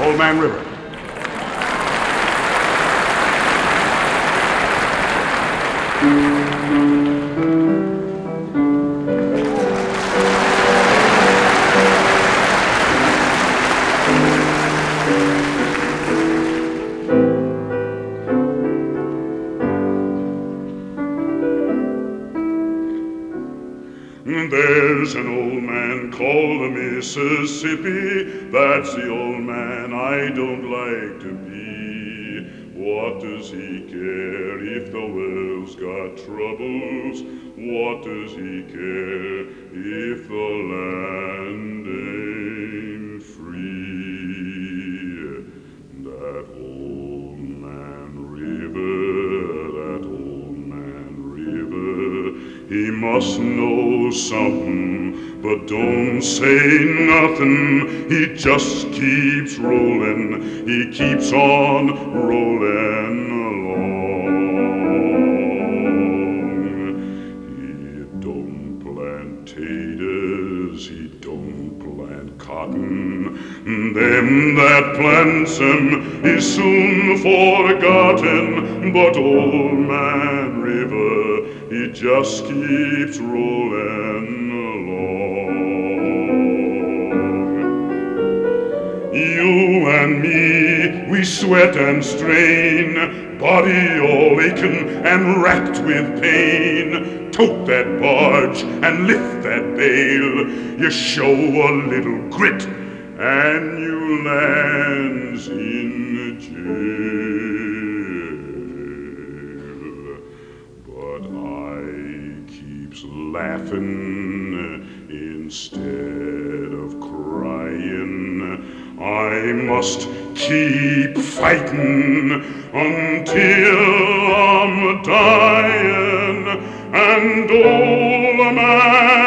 Old Man River. There's an old man called the Mississippi. That's the old man I don't like to be. What does he care if the world's got troubles? What does he care if the land ain't free? That old man river, that old man river, he must know something, but don't say nothing. He just keeps rolling, he keeps on rolling along. He don't plant taters, he don't plant cotton. Them that plants them is soon forgotten, but old man river, he just keeps rolling along. You and me, we sweat and strain, body all aching and racked with pain. Tote that barge and lift that bale. You show a little grit and you lands in jail. But I keeps laughing instead of crying. I must keep fighting until I'm dying. And old man